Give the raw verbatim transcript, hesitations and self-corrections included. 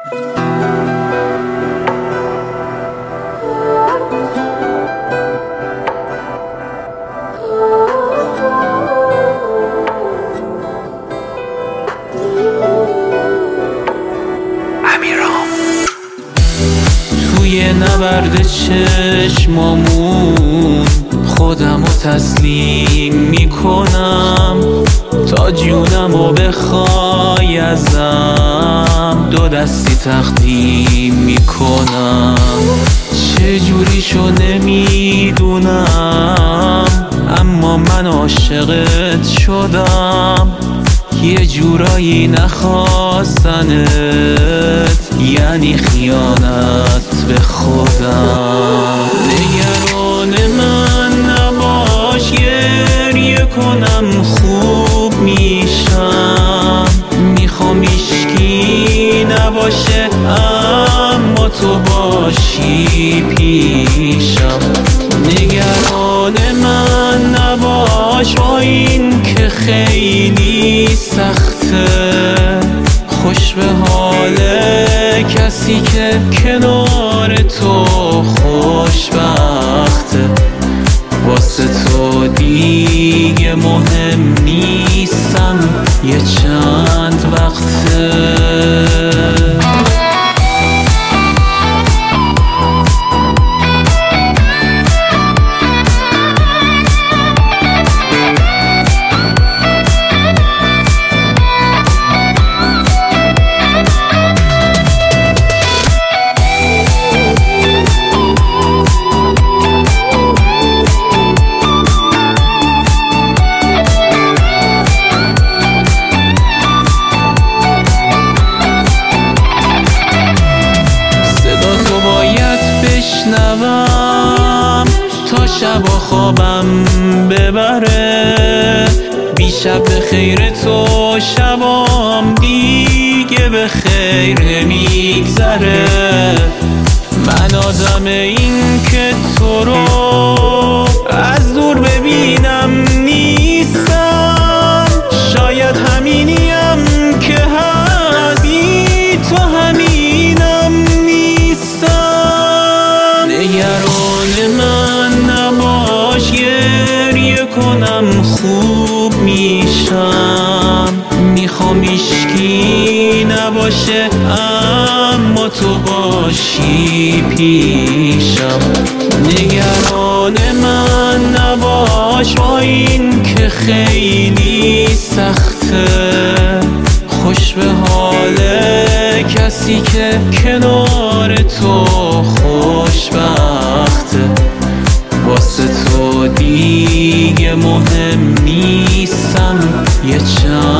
توی نبرد چشمامون خودم رو تسلیم میکنم، تا جونم رو بخوای ازم دو دستی تقدیم میکنم. چجوری شو نمیدونم، اما من عاشقت شدم. یه جورایی نخواستنت یعنی خیانت به خودم. نگران من نباش، گریه کنم خوب میشم. میخوام هیچکی نباشه اما تو باشی پیشم. نگران من نباش با این که خیلی سخته، خوش به حال کسی که کنار تو خوشبخته. واسه تو دیگه مهم نیستم، یه چند وقته. تا شب و خوابم ببره، بی شب به خیر تو شبام دیگه به خیر نمیگذره. من آدم این که تو رو از دور ببینم نیستم، شاید همینیم که هستی تو همینم نیستم. نگران من نباش، گریه کنم خوب میشم. میخوام هیچکی نباشه اما تو باشی پیشم. نگران من نباش با این که خیلی سخته، خوش به حال کسی که کنار تو خوشبخته. واسه تو دیگه مهم نیستم، یه چند